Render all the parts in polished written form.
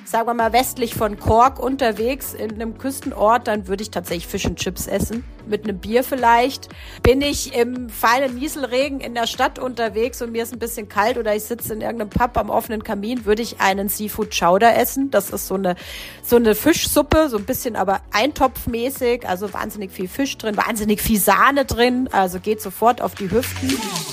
sagen wir mal, westlich von Cork unterwegs in einem Küstenort, dann würde ich tatsächlich Fish and Chips essen. Mit einem Bier vielleicht. Bin ich im feinen Nieselregen in der Stadt unterwegs und mir ist ein bisschen kalt oder ich sitze in irgendeinem Pub am offenen Kamin, würde ich einen Seafood Chowder essen. Das ist so eine Fischsuppe, so ein bisschen aber eintopfmäßig, also wahnsinnig viel Fisch drin, wahnsinnig viel Sahne drin, also geht sofort auf die Hüften.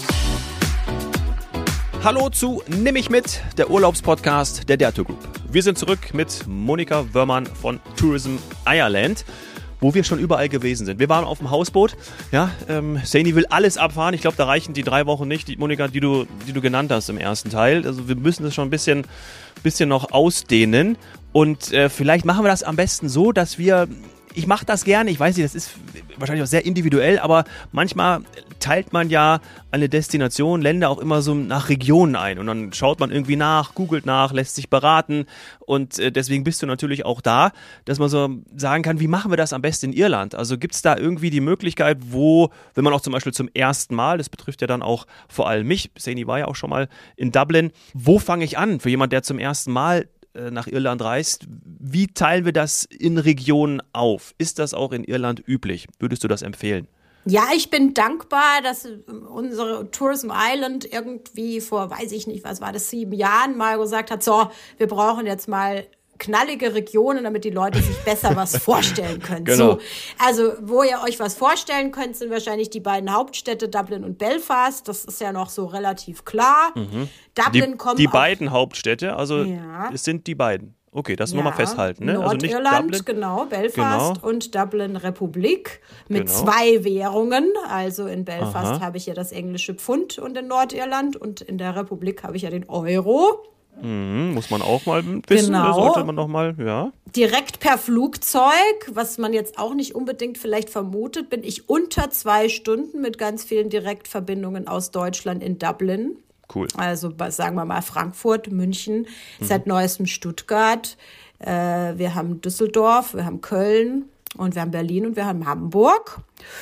Hallo zu Nimm mich mit, der Urlaubspodcast der Der Tour Group. Wir sind zurück mit Monika Wörmann von Tourism Ireland, wo wir schon überall gewesen sind. Wir waren auf dem Hausboot, ja, Saini will alles abfahren. Ich glaube, da reichen die 3 Wochen nicht, die Monika, die du genannt hast im ersten Teil. Also wir müssen das schon ein bisschen noch ausdehnen und vielleicht machen wir das am besten so, dass ich mache das gerne, ich weiß nicht, das ist wahrscheinlich auch sehr individuell, aber manchmal teilt man ja eine Destination, Länder auch immer so nach Regionen ein und dann schaut man irgendwie nach, googelt nach, lässt sich beraten und deswegen bist du natürlich auch da, dass man so sagen kann, wie machen wir das am besten in Irland? Also gibt es da irgendwie die Möglichkeit, wo, wenn man auch zum Beispiel zum ersten Mal, das betrifft ja dann auch vor allem mich, Saini war ja auch schon mal in Dublin, wo fange ich an für jemand, der zum ersten Mal nach Irland reist, wie teilen wir das in Regionen auf? Ist das auch in Irland üblich? Würdest du das empfehlen? Ja, ich bin dankbar, dass unsere Tourism Island irgendwie vor, weiß ich nicht, was war das, 7 Jahren mal gesagt hat, so, wir brauchen jetzt mal knallige Regionen, damit die Leute sich besser was vorstellen können. Genau. So, also wo ihr euch was vorstellen könnt, sind wahrscheinlich die beiden Hauptstädte Dublin und Belfast. Das ist ja noch so relativ klar. Mhm. Dublin kommt die beiden Hauptstädte, also es sind die beiden. Okay, das nochmal festhalten. Ne? Nordirland, also nicht Dublin. genau, Belfast und Dublin Republik mit 2 Währungen. Also in Belfast habe ich ja das englische Pfund und in Nordirland und in der Republik habe ich ja den Euro. Muss man auch mal wissen, genau. Sollte man noch mal, ja. Direkt per Flugzeug, was man jetzt auch nicht unbedingt vielleicht vermutet, bin ich unter 2 Stunden mit ganz vielen Direktverbindungen aus Deutschland in Dublin. Cool. Also sagen wir mal Frankfurt, München, seit neuestem Stuttgart. Wir haben Düsseldorf, wir haben Köln und wir haben Berlin und wir haben Hamburg.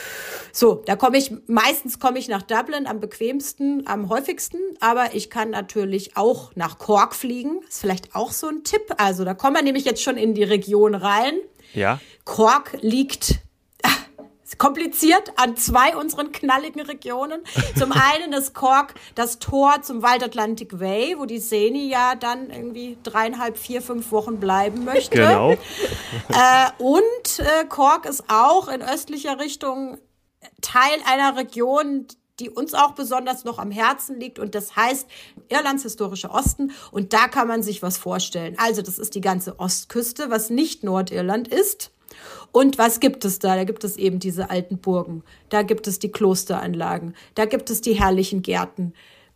So, meistens komme ich nach Dublin am bequemsten, am häufigsten, aber ich kann natürlich auch nach Cork fliegen. Ist vielleicht auch so ein Tipp. Also da kommen wir nämlich jetzt schon in die Region rein. Ja. Cork liegt kompliziert an 2 unseren knalligen Regionen. Zum einen ist Cork das Tor zum Wild Atlantic Way, wo die Saini ja dann irgendwie 3,5, 4, 5 Wochen bleiben möchte. Genau. Und Cork ist auch in östlicher Richtung Teil einer Region, die uns auch besonders noch am Herzen liegt und das heißt Irlands historischer Osten und da kann man sich was vorstellen. Also das ist die ganze Ostküste, was nicht Nordirland ist. Und was gibt es da? Da gibt es eben diese alten Burgen, da gibt es die Klosteranlagen, da gibt es die herrlichen Gärten,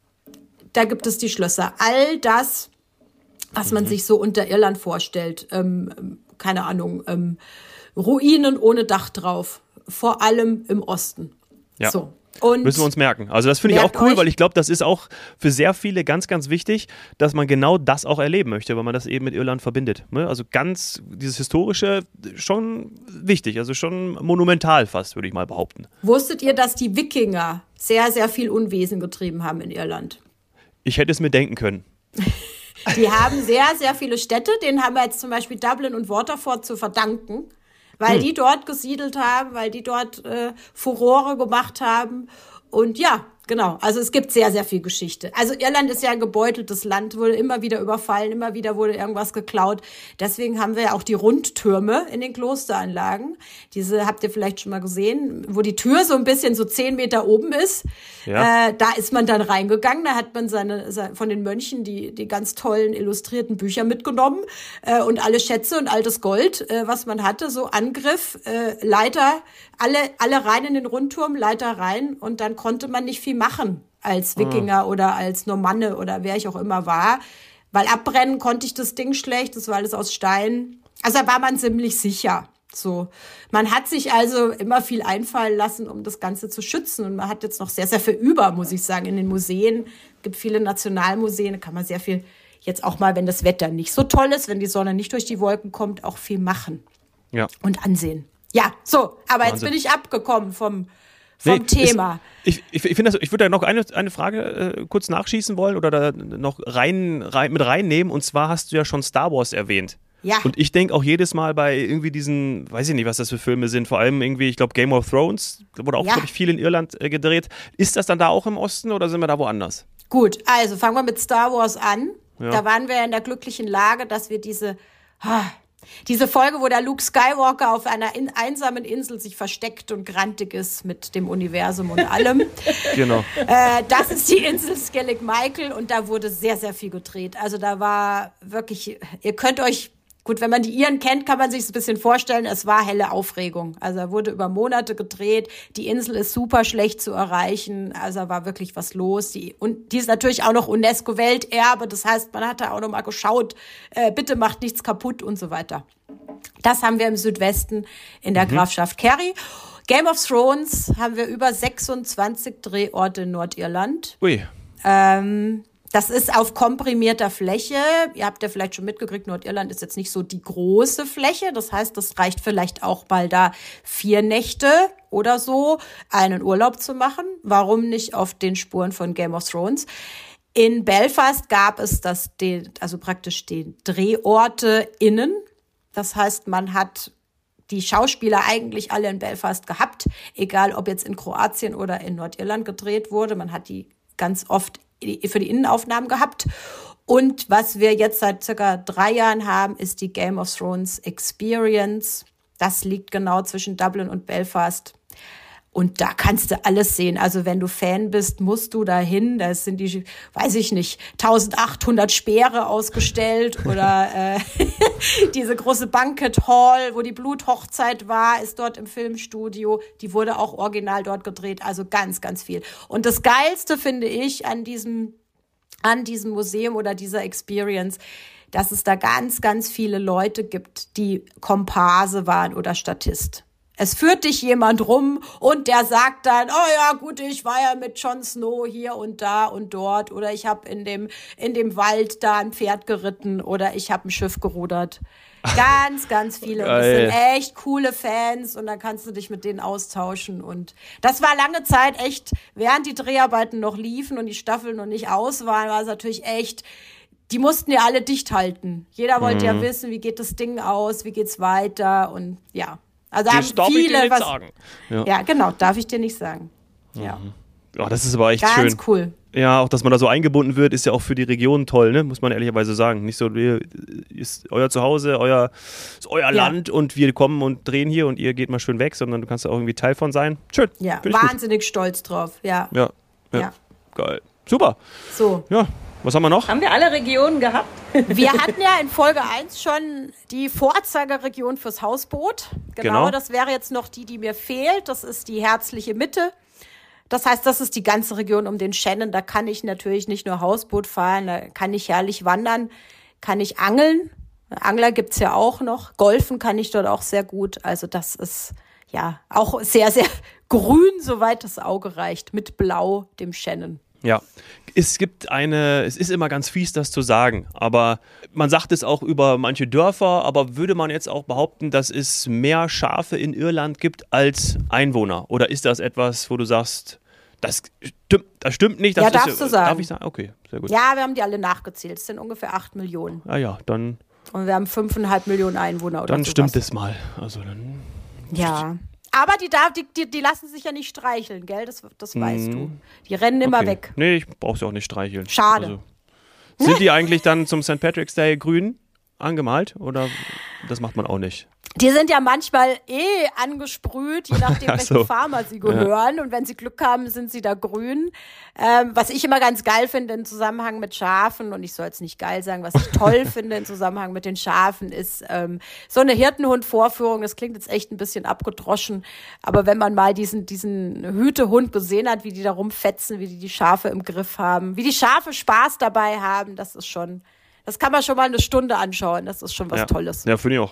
da gibt es die Schlösser. All das, was man sich so unter Irland vorstellt, keine Ahnung, Ruinen ohne Dach drauf. Vor allem im Osten. Ja. So. Und müssen wir uns merken. Also das finde ich auch cool, weil ich glaube, das ist auch für sehr viele ganz, ganz wichtig, dass man genau das auch erleben möchte, weil man das eben mit Irland verbindet. Also dieses Historische schon wichtig, also schon monumental fast, würde ich mal behaupten. Wusstet ihr, dass die Wikinger sehr, sehr viel Unwesen getrieben haben in Irland? Ich hätte es mir denken können. Die haben sehr, sehr viele Städte, denen haben wir jetzt zum Beispiel Dublin und Waterford zu verdanken. Weil die dort gesiedelt haben, weil die dort Furore gemacht haben. Und ja, genau. Also es gibt sehr, sehr viel Geschichte. Also Irland ist ja ein gebeuteltes Land, wurde immer wieder überfallen, immer wieder wurde irgendwas geklaut. Deswegen haben wir ja auch die Rundtürme in den Klosteranlagen. Diese habt ihr vielleicht schon mal gesehen, wo die Tür so ein bisschen so 10 Meter oben ist. Ja. Da ist man dann reingegangen, da hat man von den Mönchen die ganz tollen illustrierten Bücher mitgenommen und alle Schätze und altes Gold, was man hatte, so Angriff, Leiter, alle rein in den Rundturm, Leiter rein und dann konnte man nicht viel machen als Wikinger oder als Normanne oder wer ich auch immer war, weil abbrennen konnte ich das Ding schlecht, das war alles aus Stein. Also da war man ziemlich sicher. So, man hat sich also immer viel einfallen lassen, um das Ganze zu schützen und man hat jetzt noch sehr, sehr viel über, muss ich sagen, in den Museen. Es gibt viele Nationalmuseen, da kann man sehr viel jetzt auch mal, wenn das Wetter nicht so toll ist, wenn die Sonne nicht durch die Wolken kommt, auch viel machen und ansehen. Ja, so, aber Wahnsinn. Jetzt bin ich abgekommen vom vom Thema. Ich finde das, ich würde da noch eine Frage kurz nachschießen wollen oder da noch mit reinnehmen. Und zwar hast du ja schon Star Wars erwähnt. Ja. Und ich denke auch jedes Mal bei irgendwie diesen, weiß ich nicht, was das für Filme sind, vor allem irgendwie, ich glaube Game of Thrones, wurde auch wirklich viel in Irland gedreht. Ist das dann da auch im Osten oder sind wir da woanders? Gut, also fangen wir mit Star Wars an. Ja. Da waren wir in der glücklichen Lage, dass wir diese Folge, wo der Luke Skywalker auf einer einsamen Insel sich versteckt und grantig ist mit dem Universum und allem. Genau. Das ist die Insel Skellig Michael und da wurde sehr, sehr viel gedreht. Also da war wirklich, ihr könnt euch, gut, wenn man die Iren kennt, kann man sich das ein bisschen vorstellen, es war helle Aufregung. Also da wurde über Monate gedreht, die Insel ist super schlecht zu erreichen, also da war wirklich was los. Und die ist natürlich auch noch UNESCO-Welterbe, das heißt, man hat da auch noch mal geschaut, bitte macht nichts kaputt und so weiter. Das haben wir im Südwesten in der Grafschaft Kerry. Game of Thrones haben wir über 26 Drehorte in Nordirland. Ui. Das ist auf komprimierter Fläche. Ihr habt ja vielleicht schon mitgekriegt, Nordirland ist jetzt nicht so die große Fläche. Das heißt, das reicht vielleicht auch mal da 4 Nächte oder so, einen Urlaub zu machen. Warum nicht auf den Spuren von Game of Thrones? In Belfast gab es praktisch die Drehorte innen. Das heißt, man hat die Schauspieler eigentlich alle in Belfast gehabt, egal ob jetzt in Kroatien oder in Nordirland gedreht wurde. Man hat die ganz oft für die Innenaufnahmen gehabt. Und was wir jetzt seit circa 3 Jahren haben, ist die Game of Thrones Experience. Das liegt genau zwischen Dublin und Belfast. Und da kannst du alles sehen. Also wenn du Fan bist, musst du dahin. Da sind die, weiß ich nicht, 1800 Speere ausgestellt oder diese große Banquet Hall, wo die Bluthochzeit war, ist dort im Filmstudio. Die wurde auch original dort gedreht. Also ganz, ganz viel. Und das Geilste finde ich an diesem Museum oder dieser Experience, dass es da ganz, ganz viele Leute gibt, die Komparse waren oder Statist. Es führt dich jemand rum und der sagt dann, oh ja, gut, ich war ja mit Jon Snow hier und da und dort oder ich habe in dem Wald da ein Pferd geritten oder ich habe ein Schiff gerudert. Ganz, ganz viele. Und das sind echt coole Fans und dann kannst du dich mit denen austauschen. Und das war lange Zeit echt, während die Dreharbeiten noch liefen und die Staffeln noch nicht aus waren, war es natürlich echt, die mussten ja alle dicht halten. Jeder wollte ja wissen, wie geht das Ding aus, wie geht's weiter und ja. Also das darf ich dir nicht sagen. Ja, genau, darf ich dir nicht sagen. Ja. Ja, das ist aber echt ganz schön. Ganz cool. Ja, auch, dass man da so eingebunden wird, ist ja auch für die Region toll, ne? Muss man ehrlicherweise sagen. Nicht so, ist euer Zuhause, ist euer Land und wir kommen und drehen hier und ihr geht mal schön weg, sondern du kannst da auch irgendwie Teil von sein. Schön. Ja, wahnsinnig stolz drauf. Ja. Geil. Super. So. Ja. Was haben wir noch? Haben wir alle Regionen gehabt? Wir hatten ja in Folge 1 schon die Vorzeigeregion fürs Hausboot. Genau, das wäre jetzt noch die mir fehlt. Das ist die herzliche Mitte. Das heißt, das ist die ganze Region um den Shannon. Da kann ich natürlich nicht nur Hausboot fahren, da kann ich herrlich wandern, kann ich angeln. Angler gibt's ja auch noch. Golfen kann ich dort auch sehr gut. Also das ist ja auch sehr, sehr grün, soweit das Auge reicht, mit Blau, dem Shannon. Ja, es ist immer ganz fies, das zu sagen, aber man sagt es auch über manche Dörfer, aber würde man jetzt auch behaupten, dass es mehr Schafe in Irland gibt als Einwohner? Oder ist das etwas, wo du sagst, das stimmt nicht? Das darfst du sagen. Darf ich sagen? Okay, sehr gut. Ja, wir haben die alle nachgezählt, es sind ungefähr 8 Millionen. Ah ja, dann... Und wir haben 5,5 Millionen Einwohner oder so. Dann stimmt es mal. Also dann... Ja. Aber die lassen sich ja nicht streicheln, gell? Das weißt du. Die rennen immer weg. Nee, ich brauche sie auch nicht streicheln. Schade. Also, sind die eigentlich dann zum St. Patrick's Day grün angemalt? Oder das macht man auch nicht? Die sind ja manchmal angesprüht, je nachdem, welchen Farmer sie gehören. Und wenn sie Glück haben, sind sie da grün. Was ich immer ganz geil finde im Zusammenhang mit Schafen, und ich soll es nicht geil sagen, was ich toll finde im Zusammenhang mit den Schafen, ist so eine Hirtenhund-Vorführung. Das klingt jetzt echt ein bisschen abgedroschen, aber wenn man mal diesen Hütehund gesehen hat, wie die da rumfetzen, wie die Schafe im Griff haben, wie die Schafe Spaß dabei haben, das kann man schon mal eine Stunde anschauen. Das ist schon was Tolles. Ja, finde ich auch.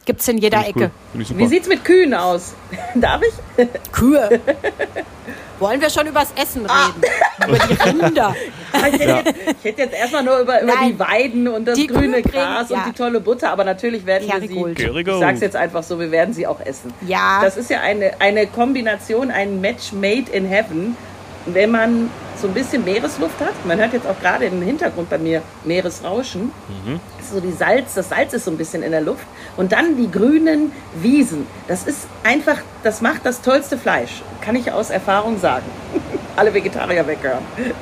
Gibt's in jeder Ecke. Cool. Wie sieht's mit Kühen aus? Darf ich? Kühe. Wollen wir schon übers Essen reden? Über die Rinder. Ich hätte jetzt erstmal nur über die Weiden und das grüne Gras und die tolle Butter, aber natürlich werden wir sie, ich sag's jetzt einfach so, wir werden sie auch essen. Ja. Das ist ja eine Kombination, ein Match made in heaven, wenn man so ein bisschen Meeresluft hat. Man hört jetzt auch gerade im Hintergrund bei mir Meeresrauschen. So das Salz ist so ein bisschen in der Luft. Und dann die grünen Wiesen. Das ist einfach, das macht das tollste Fleisch. Kann ich aus Erfahrung sagen. Alle Vegetarier weghören.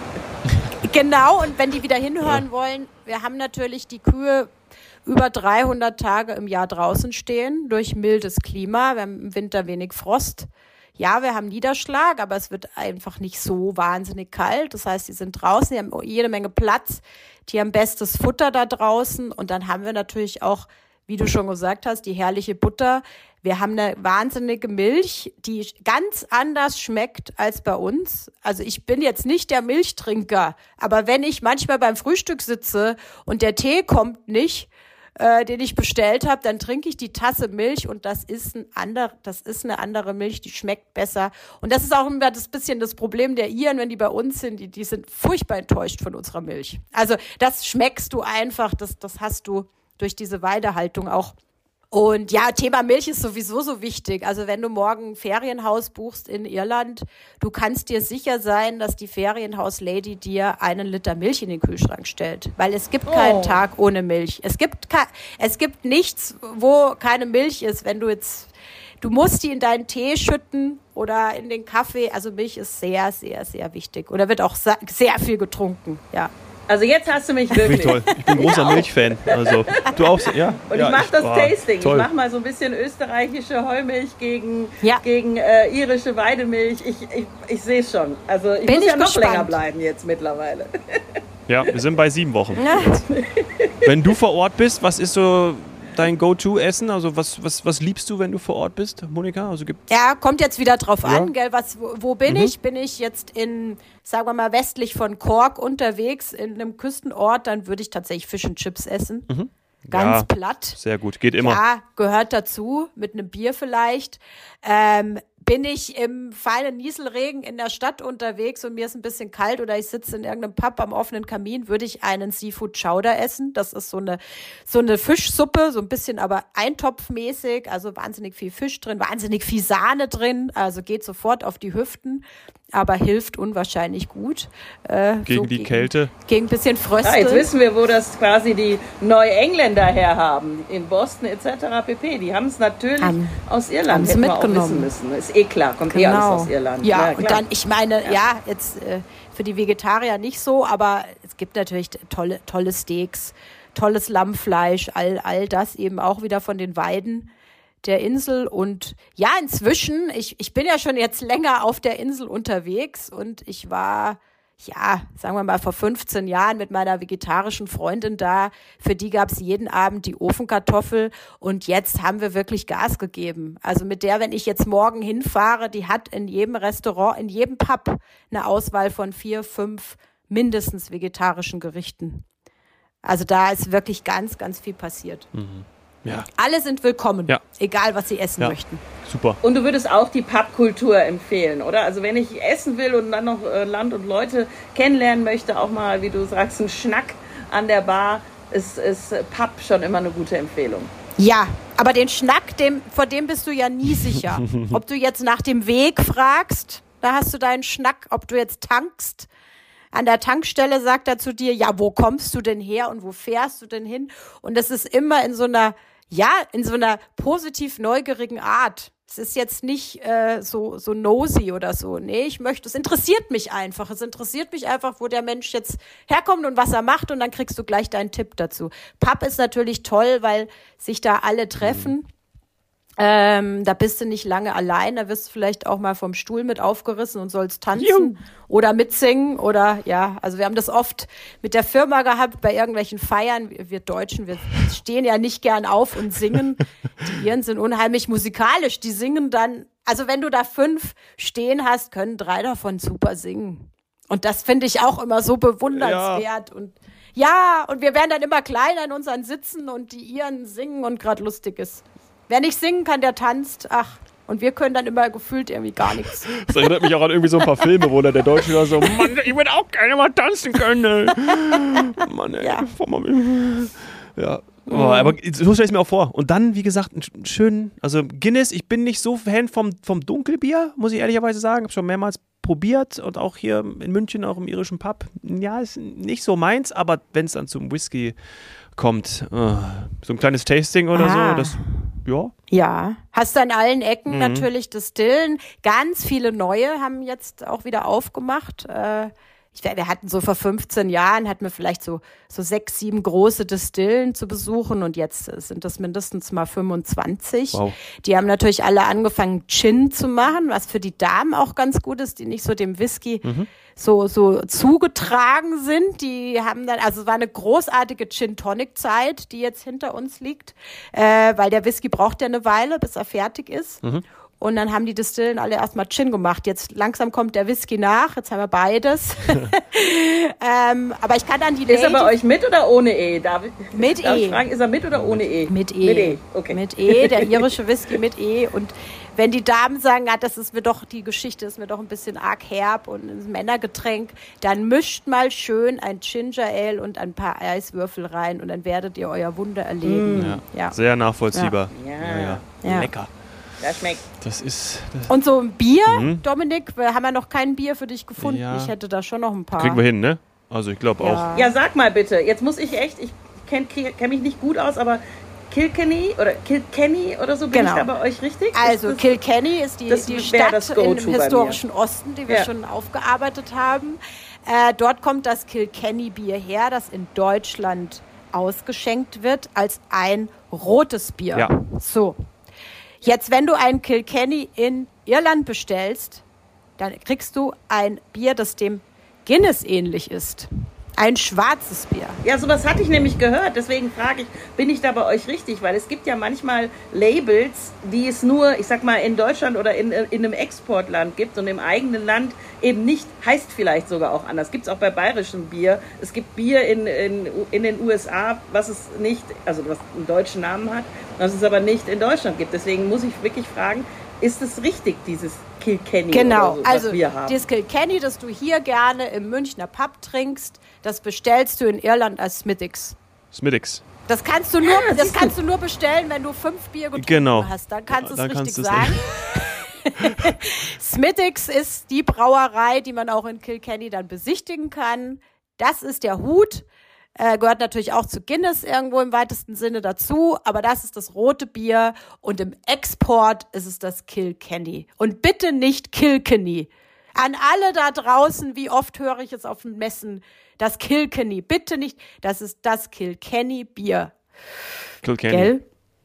Genau, und wenn die wieder hinhören wollen, wir haben natürlich die Kühe über 300 Tage im Jahr draußen stehen, durch mildes Klima. Wir haben im Winter wenig Frost. Ja, wir haben Niederschlag, aber es wird einfach nicht so wahnsinnig kalt. Das heißt, die sind draußen, die haben jede Menge Platz, die haben bestes Futter da draußen. Und dann haben wir natürlich auch, wie du schon gesagt hast, die herrliche Butter. Wir haben eine wahnsinnige Milch, die ganz anders schmeckt als bei uns. Also ich bin jetzt nicht der Milchtrinker, aber wenn ich manchmal beim Frühstück sitze und der Tee kommt nicht, den ich bestellt habe, dann trinke ich die Tasse Milch und das ist eine andere Milch, die schmeckt besser. Und das ist auch immer das bisschen das Problem der Iren, wenn die bei uns sind, die sind furchtbar enttäuscht von unserer Milch. Also das schmeckst du einfach, das hast du durch diese Weidehaltung auch. Und ja, Thema Milch ist sowieso so wichtig. Also wenn du morgen ein Ferienhaus buchst in Irland, du kannst dir sicher sein, dass die Ferienhauslady dir 1 Liter Milch in den Kühlschrank stellt. Weil es gibt keinen Tag ohne Milch. Es gibt nichts, wo keine Milch ist. Du musst die in deinen Tee schütten oder in den Kaffee. Also Milch ist sehr, sehr, sehr wichtig. Oder wird auch sehr viel getrunken, ja. Also jetzt hast du mich wirklich. Toll. Ich bin großer Milchfan. Also du auch, ja. Und ich mache das Tasting. Toll. Ich mache mal so ein bisschen österreichische Heumilch gegen irische Weidemilch. Ich sehe es schon. Also ich muss ja noch länger bleiben jetzt mittlerweile. Ja, wir sind bei 7 Wochen. Wenn du vor Ort bist, was ist so dein Go-To-Essen? Also was liebst du, wenn du vor Ort bist, Monika? Also kommt jetzt wieder drauf an, gell? Wo bin ich? Bin ich jetzt sagen wir mal, westlich von Cork unterwegs, in einem Küstenort, dann würde ich tatsächlich Fish and Chips essen. Ganz platt. Sehr gut, geht immer. Ja, gehört dazu, mit einem Bier vielleicht. Bin ich im feinen Nieselregen in der Stadt unterwegs und mir ist ein bisschen kalt oder ich sitze in irgendeinem Pub am offenen Kamin, würde ich einen Seafood Chowder essen. Das ist so eine Fischsuppe, so ein bisschen aber eintopfmäßig, also wahnsinnig viel Fisch drin, wahnsinnig viel Sahne drin, also geht sofort auf die Hüften, aber hilft unwahrscheinlich gut. Gegen die Kälte. Gegen ein bisschen Fröste. Jetzt wissen wir, wo das quasi die Neuengländer herhaben, in Boston etc. pp. Die haben es natürlich aus Irland, hätten wir auch wissen müssen. Ist eh klar, kommt alles aus Irland. Ja, und dann, ich meine, jetzt für die Vegetarier nicht so, aber es gibt natürlich tolle Steaks, tolles Lammfleisch, all das eben auch wieder von den Weiden der Insel. Und ja, inzwischen, ich bin ja schon jetzt länger auf der Insel unterwegs und ich war, sagen wir mal, vor 15 Jahren mit meiner vegetarischen Freundin da. Für die gab es jeden Abend die Ofenkartoffel und jetzt haben wir wirklich Gas gegeben. Also mit der, wenn ich jetzt morgen hinfahre, die hat in jedem Restaurant, in jedem Pub eine Auswahl von 4, 5 mindestens vegetarischen Gerichten. Also da ist wirklich ganz, ganz viel passiert. Ja. Alle sind willkommen, egal was sie essen möchten. Super. Und du würdest auch die Pubkultur empfehlen, oder? Also wenn ich essen will und dann noch Land und Leute kennenlernen möchte, auch mal, wie du sagst, ein Schnack an der Bar, ist Pub schon immer eine gute Empfehlung. Ja, aber den Schnack, vor dem bist du ja nie sicher. Ob du jetzt nach dem Weg fragst, da hast du deinen Schnack. Ob du jetzt tankst, an der Tankstelle sagt er zu dir, ja, wo kommst du denn her und wo fährst du denn hin? Und das ist immer in so einer positiv neugierigen Art. Es ist jetzt nicht so nosy oder so. Nee, es interessiert mich einfach. Es interessiert mich einfach, wo der Mensch jetzt herkommt und was er macht und dann kriegst du gleich deinen Tipp dazu. Pub ist natürlich toll, weil sich da alle treffen. Da bist du nicht lange allein, da wirst du vielleicht auch mal vom Stuhl mit aufgerissen und sollst tanzen oder mitsingen oder also wir haben das oft mit der Firma gehabt bei irgendwelchen Feiern. Wir Deutschen, wir stehen ja nicht gern auf und singen. Die Iren sind unheimlich musikalisch, die singen dann, also wenn du da 5 stehen hast, können 3 davon super singen. Und das finde ich auch immer so bewundernswert und und wir werden dann immer kleiner in unseren Sitzen und die Iren singen und gerade lustig ist. Wer nicht singen kann, der tanzt. Ach, und wir können dann immer gefühlt irgendwie gar nichts. Das erinnert mich auch an irgendwie so ein paar Filme, wo der Deutsche da so, Mann, ich würde auch gerne mal tanzen können. Ey. Mann, ey. Ja. Oh, aber so stelle ich es mir auch vor. Und dann, wie gesagt, einen schönen, also Guinness, ich bin nicht so Fan vom Dunkelbier, muss ich ehrlicherweise sagen. Habe schon mehrmals probiert und auch hier in München, auch im irischen Pub. Ja, ist nicht so meins, aber wenn es dann zum Whisky kommt, so ein kleines Tasting oder so, das, ja. Ja, hast du an allen Ecken natürlich Distillen. Ganz viele neue haben jetzt auch wieder aufgemacht. Wir hatten so vor 15 Jahren, hatten wir vielleicht so 6, 7 große Distillen zu besuchen und jetzt sind das mindestens mal 25. Wow. Die haben natürlich alle angefangen, Gin zu machen, was für die Damen auch ganz gut ist, die nicht so dem Whisky so zugetragen sind. Die haben dann, also es war eine großartige Gin-Tonic-Zeit, die jetzt hinter uns liegt, weil der Whisky braucht ja eine Weile, bis er fertig ist. Und dann haben die Distillen alle erstmal Gin gemacht. Jetzt langsam kommt der Whisky nach. Jetzt haben wir beides. Aber ich kann dann die Ist er bei euch mit oder ohne E? Darf ich fragen, ist er mit oder ohne E? Mit E. Mit E, okay. Mit E, der irische Whisky mit E. Und wenn die Damen sagen, die Geschichte ist mir doch ein bisschen arg herb und ein Männergetränk, dann mischt mal schön ein Ginger Ale und ein paar Eiswürfel rein und dann werdet ihr euer Wunder erleben. Ja. Sehr nachvollziehbar. Ja. Lecker. Das schmeckt. Das ist... Und so ein Bier, Dominik, wir haben ja noch kein Bier für dich gefunden. Ja. Ich hätte da schon noch ein paar. Kriegen wir hin, ne? Also ich glaube auch. Ja, sag mal bitte. Jetzt muss ich kenn mich nicht gut aus, aber Kilkenny oder so, bin ich da bei euch richtig? Also Kilkenny ist die Stadt im historischen Osten, die wir schon aufgearbeitet haben. Dort kommt das Kilkenny-Bier her, das in Deutschland ausgeschenkt wird als ein rotes Bier. Ja. So. Jetzt, wenn du ein Kilkenny in Irland bestellst, dann kriegst du ein Bier, das dem Guinness ähnlich ist. Ein schwarzes Bier. Ja, sowas hatte ich nämlich gehört. Deswegen frage ich, bin ich da bei euch richtig? Weil es gibt ja manchmal Labels, die es nur, ich sag mal, in Deutschland oder in einem Exportland gibt und im eigenen Land eben nicht, heißt vielleicht sogar auch anders. Gibt es auch bei bayerischem Bier. Es gibt Bier in den USA, was es nicht, also was einen deutschen Namen hat, was es aber nicht in Deutschland gibt. Deswegen muss ich wirklich fragen, ist es richtig, dieses Kilkenny, genau, oder so, also was wir haben? Dieses Kilkenny, das du hier gerne im Münchner Pub trinkst, das bestellst du in Irland als Smithwick's. Das kannst du nur bestellen, wenn du 5 Bier getrunken hast. Dann kannst du es richtig sagen. Smithwick's ist die Brauerei, die man auch in Kilkenny dann besichtigen kann. Das ist der Hut. Gehört natürlich auch zu Guinness irgendwo im weitesten Sinne dazu, aber das ist das rote Bier und im Export ist es das Kilkenny. Und bitte nicht Kilkenny. An alle da draußen, wie oft höre ich es auf den Messen, das Kilkenny. Bitte nicht, das ist das Kilkenny-Bier. Kilkenny.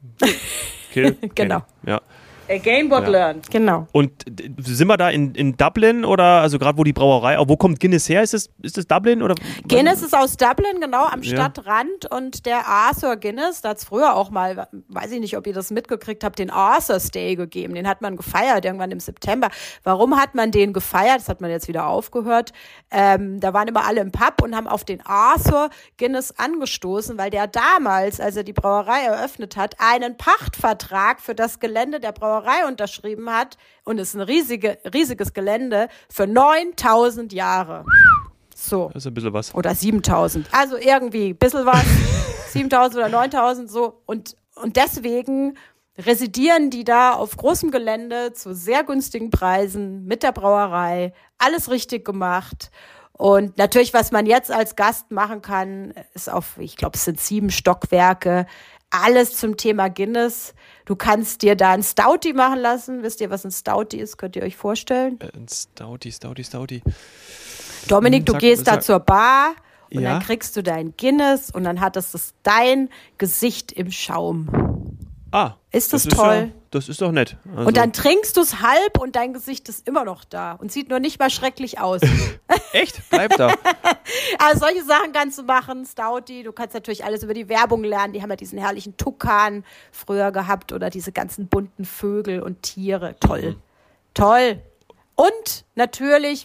Gell? Genau. Ja. Again what learned. Genau. Und sind wir da in Dublin oder, also gerade wo die Brauerei, wo kommt Guinness her? Ist das Dublin? Oder? Guinness ist aus Dublin, genau, am Stadtrand. Und der Arthur Guinness, da hat es früher auch mal, weiß ich nicht, ob ihr das mitgekriegt habt, den Arthur's Day gegeben. Den hat man gefeiert, irgendwann im September. Warum hat man den gefeiert? Das hat man jetzt wieder aufgehört. Da waren immer alle im Pub und haben auf den Arthur Guinness angestoßen, weil der damals, als er die Brauerei eröffnet hat, einen Pachtvertrag für das Gelände der Brauerei unterschrieben hat und es ist ein riesiges Gelände für 9.000 Jahre. So. Das ist ein bisschen was. Oder 7.000. Also irgendwie ein bisschen was. 7.000 oder 9.000 so. Und deswegen residieren die da auf großem Gelände zu sehr günstigen Preisen mit der Brauerei. Alles richtig gemacht. Und natürlich, was man jetzt als Gast machen kann, ist ich glaube, es sind 7 Stockwerke. Alles zum Thema Guinness. Du kannst dir da ein Stouty machen lassen. Wisst ihr, was ein Stouty ist? Könnt ihr euch vorstellen? Ein Stouty. Dominik, du gehst da zur Bar und dann kriegst du dein Guinness und dann hat das dein Gesicht im Schaum. Ist das toll? Das ist doch nett. Also und dann trinkst du es halb und dein Gesicht ist immer noch da und sieht nur nicht mal schrecklich aus. Echt? Bleib da. Also solche Sachen kannst du machen, Stouty. Du kannst natürlich alles über die Werbung lernen. Die haben ja diesen herrlichen Tukan früher gehabt oder diese ganzen bunten Vögel und Tiere. Toll. Toll. Und natürlich,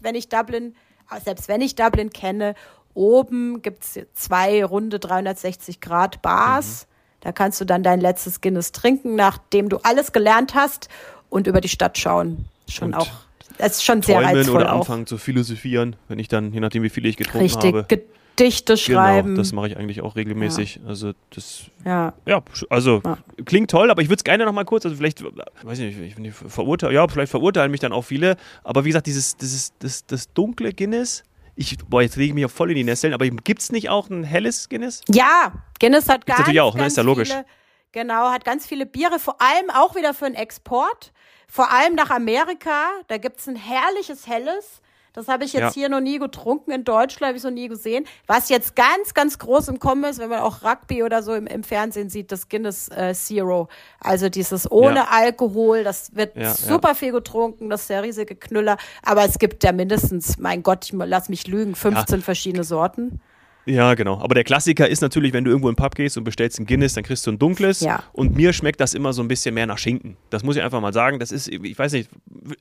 selbst wenn ich Dublin kenne, oben gibt es 2 runde 360 Grad Bars. Da kannst du dann dein letztes Guinness trinken, nachdem du alles gelernt hast und über die Stadt schauen. Es ist schon sehr reizvoll oder anfangen zu philosophieren, wenn ich dann, je nachdem wie viel ich getrunken habe. Richtig, Gedichte schreiben. Genau, das mache ich eigentlich auch regelmäßig. Ja. Also das, klingt toll, aber ich würde es gerne noch mal kurz, also vielleicht, weiß ich nicht, vielleicht verurteilen mich dann auch viele, aber wie gesagt, das dunkle Guinness, jetzt lege ich mich auch voll in die Nesseln, aber gibt es nicht auch ein helles Guinness? Ja, Guinness hat ganz, natürlich auch, ganz ist ja logisch. Genau, hat ganz viele Biere, vor allem auch wieder für den Export, vor allem nach Amerika, da gibt es ein herrliches helles. Das habe ich jetzt hier noch nie getrunken. In Deutschland habe ich es noch nie gesehen. Was jetzt ganz, ganz groß im Kommen ist, wenn man auch Rugby oder so im Fernsehen sieht, das Guinness Zero. Also dieses ohne Alkohol, das wird super viel getrunken, das ist der riesige Knüller. Aber es gibt ja mindestens, mein Gott, lass mich lügen, 15 verschiedene Sorten. Ja, genau. Aber der Klassiker ist natürlich, wenn du irgendwo in den Pub gehst und bestellst ein Guinness, dann kriegst du ein dunkles. Ja. Und mir schmeckt das immer so ein bisschen mehr nach Schinken. Das muss ich einfach mal sagen. Das ist, ich weiß nicht,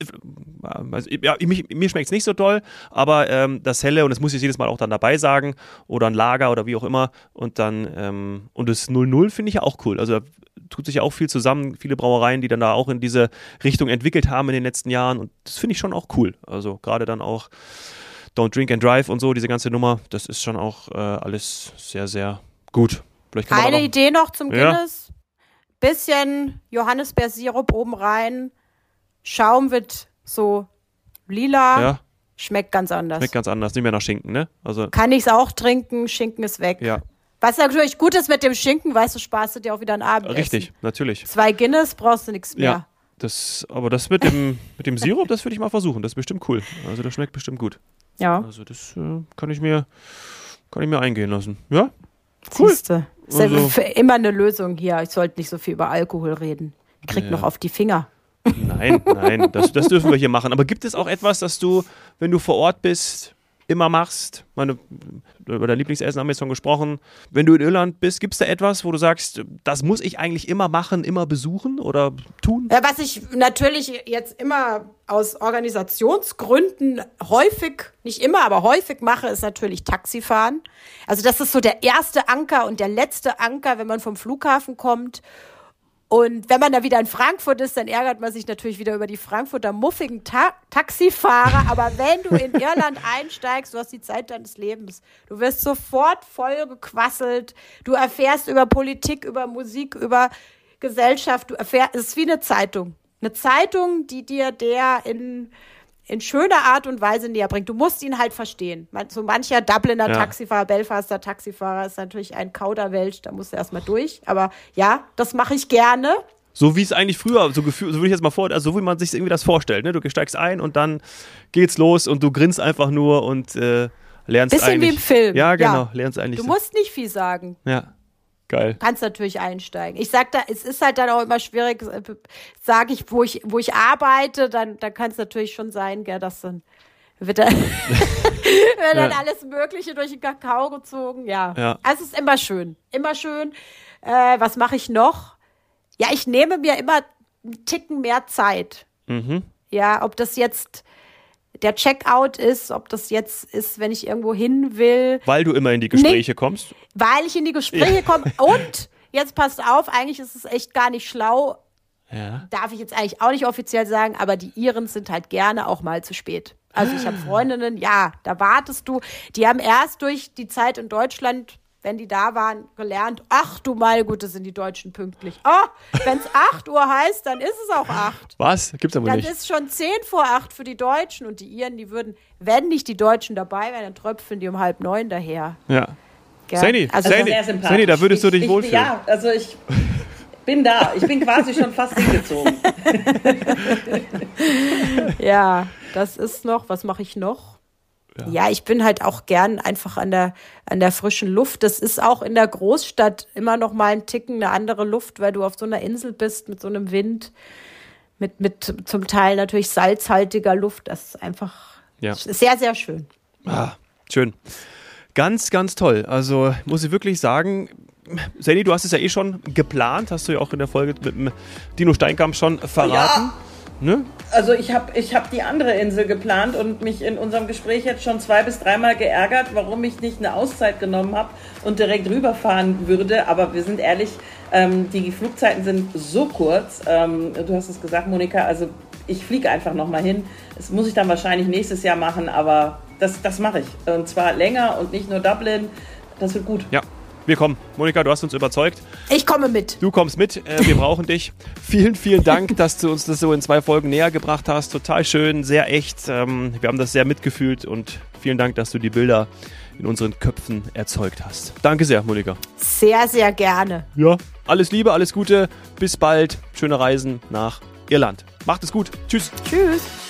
mir schmeckt es nicht so toll, aber das Helle, und das muss ich jedes Mal auch dann dabei sagen, oder ein Lager oder wie auch immer. Und dann, und das 00 finde ich ja auch cool. Also da tut sich ja auch viel zusammen, viele Brauereien, die dann da auch in diese Richtung entwickelt haben in den letzten Jahren. Und das finde ich schon auch cool. Also gerade dann auch Don't Drink and Drive und so, diese ganze Nummer, das ist schon auch alles sehr, sehr gut. Eine Idee noch zum Guinness. Bisschen Johannisbeersirup oben rein. Schaum wird so lila. Ja. Schmeckt ganz anders. Nicht mehr nach Schinken, ne? Also kann ich es auch trinken, Schinken ist weg. Ja. Was natürlich gut ist mit dem Schinken, weißt du, sparst du dir auch wieder einen Abendessen. Richtig, natürlich. 2 Guinness brauchst du nichts mehr. Ja. Aber das mit dem Sirup, das würde ich mal versuchen. Das ist bestimmt cool. Also das schmeckt bestimmt gut. Ja. Also das kann ich mir eingehen lassen. Ja? Cool. Siehste. Also, für immer eine Lösung hier. Ich sollte nicht so viel über Alkohol reden. Ich krieg noch auf die Finger. Nein, das dürfen wir hier machen. Aber gibt es auch etwas, das du, wenn du vor Ort bist, immer machst? Über dein Lieblingsessen haben wir jetzt schon gesprochen. Wenn du in Irland bist, gibt es da etwas, wo du sagst, das muss ich eigentlich immer machen, immer besuchen oder tun? Ja, was ich natürlich jetzt immer aus Organisationsgründen häufig, nicht immer, aber häufig mache, ist natürlich Taxifahren. Also das ist so der erste Anker und der letzte Anker, wenn man vom Flughafen kommt. Und wenn man da wieder in Frankfurt ist, dann ärgert man sich natürlich wieder über die Frankfurter muffigen Taxifahrer. Aber wenn du in Irland einsteigst, du hast die Zeit deines Lebens. Du wirst sofort voll gequasselt. Du erfährst über Politik, über Musik, über Gesellschaft. Es ist wie eine Zeitung. Eine Zeitung, die dir in schöner Art und Weise näher bringt. Du musst ihn halt verstehen. So mancher Dubliner Taxifahrer, Belfaster Taxifahrer ist natürlich ein Kauderwelsch, da musst du erstmal durch. Aber ja, das mache ich gerne. So wie es eigentlich früher, so würde ich jetzt mal also so wie man sich irgendwie das vorstellt. Ne? Du steigst ein und dann geht's los und du grinst einfach nur und lernst bisschen eigentlich. Wie im Film. Ja, genau, lernst eigentlich. Du musst nicht viel sagen. Ja. Geil. Kannst natürlich einsteigen. Ich sag da, es ist halt dann auch immer schwierig, sage ich, wo ich arbeite, dann kann es natürlich schon sein, gell, dass dann wird dann alles Mögliche durch den Kakao gezogen. Ja. Also es ist immer schön. Immer schön. Was mache ich noch? Ja, ich nehme mir immer einen Ticken mehr Zeit. Mhm. Ja, ob das jetzt der Checkout ist, ob das jetzt ist, wenn ich irgendwo hin will. Weil du immer in die Gespräche kommst? Weil ich in die Gespräche komme. Und, jetzt passt auf, eigentlich ist es echt gar nicht schlau. Ja. Darf ich jetzt eigentlich auch nicht offiziell sagen, aber die Iren sind halt gerne auch mal zu spät. Also ich habe Freundinnen, da wartest du. Die haben erst durch die Zeit in Deutschland, wenn die da waren, gelernt, ach du meine Güte, sind die Deutschen pünktlich. Oh, wenn es 8 Uhr heißt, dann ist es auch 8. Was? Gibt's aber nicht. Dann ist schon 10 vor 8 für die Deutschen und die Iren, die würden, wenn nicht die Deutschen dabei wären, dann tröpfeln die um 8:30 daher. Ja. Sani, da würdest du dich wohlfühlen. Ja, also ich bin da. Ich bin quasi schon fast hingezogen. Ja, das ist noch, was mache ich noch? Ja, ich bin halt auch gern einfach an der frischen Luft. Das ist auch in der Großstadt immer noch mal ein Ticken eine andere Luft, weil du auf so einer Insel bist mit so einem Wind, mit zum Teil natürlich salzhaltiger Luft. Das ist einfach sehr, sehr schön. Ah, schön. Ganz, ganz toll. Also muss ich wirklich sagen, Sani, du hast es ja eh schon geplant, hast du ja auch in der Folge mit dem Dino Steinkamp schon verraten. Ja. Ne? Also ich hab die andere Insel geplant und mich in unserem Gespräch jetzt schon 2 bis 3 Mal geärgert, warum ich nicht eine Auszeit genommen habe und direkt rüberfahren würde. Aber wir sind ehrlich, Die Flugzeiten sind so kurz. Du hast es gesagt, Monika, also ich fliege einfach nochmal hin. Das muss ich dann wahrscheinlich nächstes Jahr machen, aber das mache ich. Und zwar länger und nicht nur Dublin. Das wird gut. Ja, wir kommen. Monika, du hast uns überzeugt. Ich komme mit. Du kommst mit. Wir brauchen dich. Vielen, vielen Dank, dass du uns das so in 2 Folgen näher gebracht hast. Total schön, sehr echt. Wir haben das sehr mitgefühlt und vielen Dank, dass du die Bilder in unseren Köpfen erzeugt hast. Danke sehr, Monika. Sehr, sehr gerne. Ja, alles Liebe, alles Gute. Bis bald. Schöne Reisen nach Irland. Macht es gut. Tschüss. Tschüss.